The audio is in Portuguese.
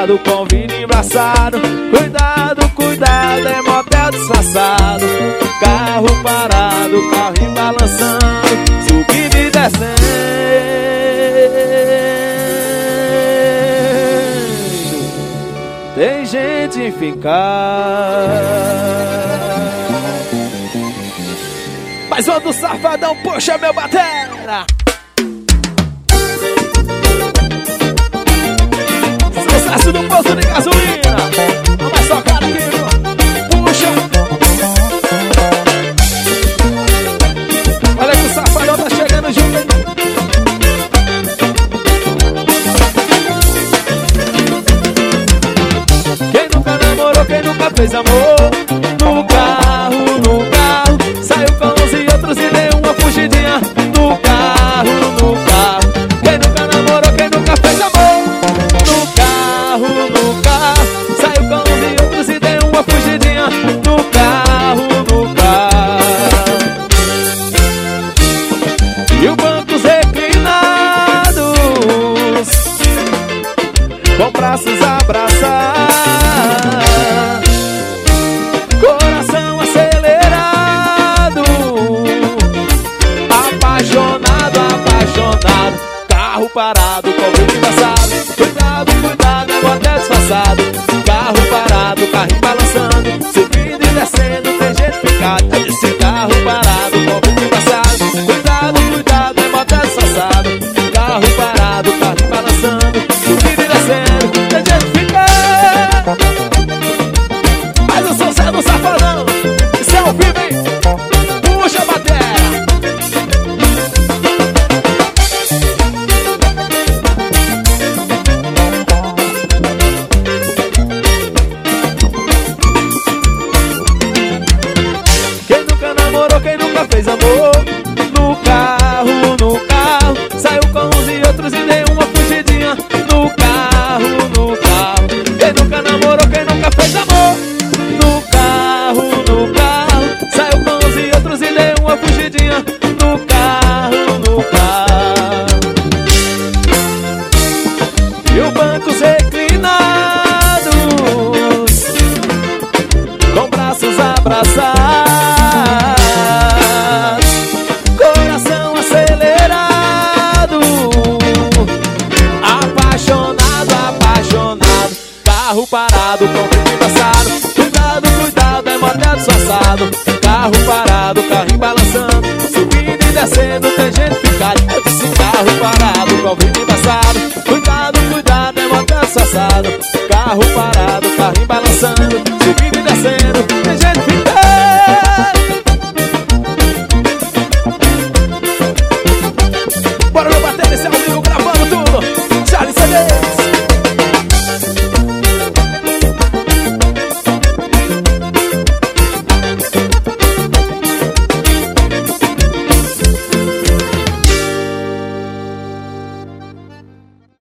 parado com vidro embaçado. Cuidado, cuidado, é motel disfarçado. Carro parado, carrinho balançando, subindo e descendo. Tem gente em ficar. Mais um do Safadão, puxa meu batera. Sucesso do posto de gasolina. Não vai só cara aqui, puxa. Olha que o Safadão tá chegando junto aí. Quem nunca namorou, quem nunca fez amor? No carro, saiu com uns e outros e deu uma fugidinha. No carro, quem nunca namorou, quem nunca fez amor? No carro, saiu com uns e outros e deu uma fugidinha. No carro, e o bancos reclinados, com braços abraçados, coração acelerado, apaixonado, carro parado, com vidro embaçado. Cuidado, cuidado, é motel disfarçado. Carro parado, carrinho balançando, subindo e descendo, tem gente ficada. Esse carro parado, com vidro embaçado. Cuidado, cuidado, é motel disfarçado. Carro parado, carrinho balançando, subindo e descendo, tem gente ficada. Mas eu sou o Zé do Safadão, isso é ao vivo, hein? Puxa a bateria. Quem nunca namorou, quem nunca fez amor? No carro, saiu com uns e outros e deu uma fugidinha. No carro, quem nunca namorou, quem nunca fez amor? No carro, saiu com uns e outros e deu uma fugidinha. No carro, e o bancos reclinados, com braços abraçados, coração acelerado, apaixonado, carro parado, com vidro embaçado. Cuidado, cuidado, é motel disfarçado. Carro parado, carrinho balançando, subindo e descendo,